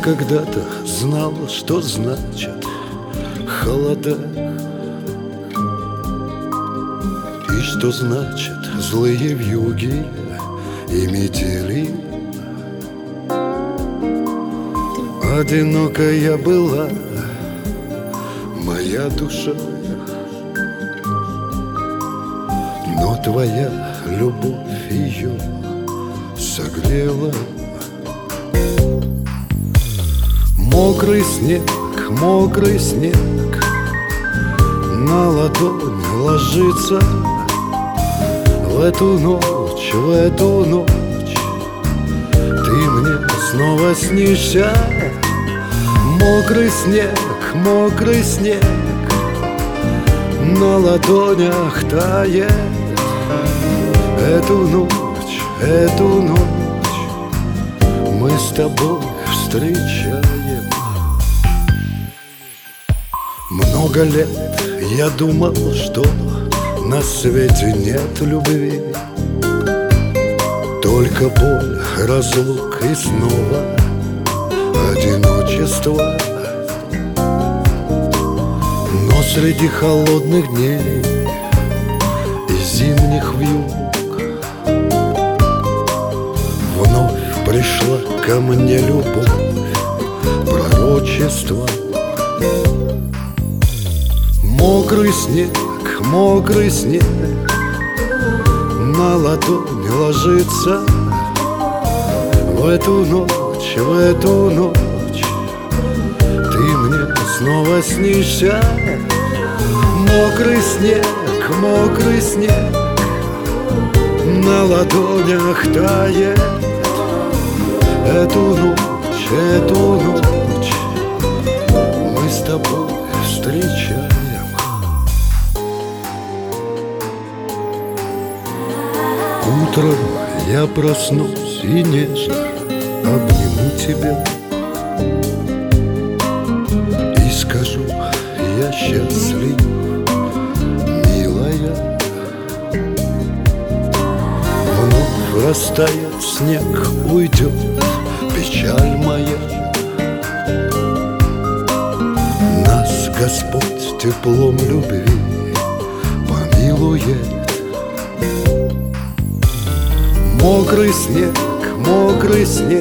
когда-то знал, что значит холода, и что значит злые вьюги и метели. Одинокая была моя душа, но твоя любовь ее согрела. Мокрый снег на ладонь ложится. В эту ночь ты мне снова снишься. Мокрый снег на ладонях тает. Эту ночь мы с тобой встречаем. Много лет я думал, что на свете нет любви, только боль, разлук и снова одиночество. Но среди холодных дней и зимних вьюг вновь пришла ко мне любовь, пророчество. Мокрый снег на ладонь ложится. В эту ночь ты мне снова снишься. Мокрый снег на ладонях тает. Эту ночь мы с тобой встречаем. Утром я проснусь и нежно обниму тебя и скажу: я счастлив, милая. Вновь растает снег, уйдет печаль моя. Нас Господь теплом любви помилует. Мокрый снег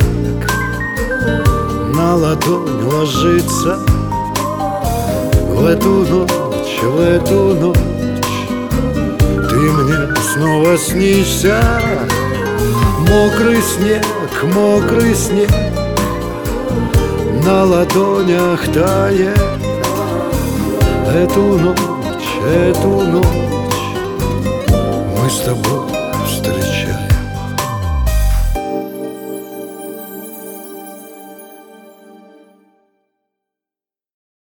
на ладонь ложится. В эту ночь ты мне снова снишься. Мокрый снег на ладонях тает. Эту ночь мы с тобой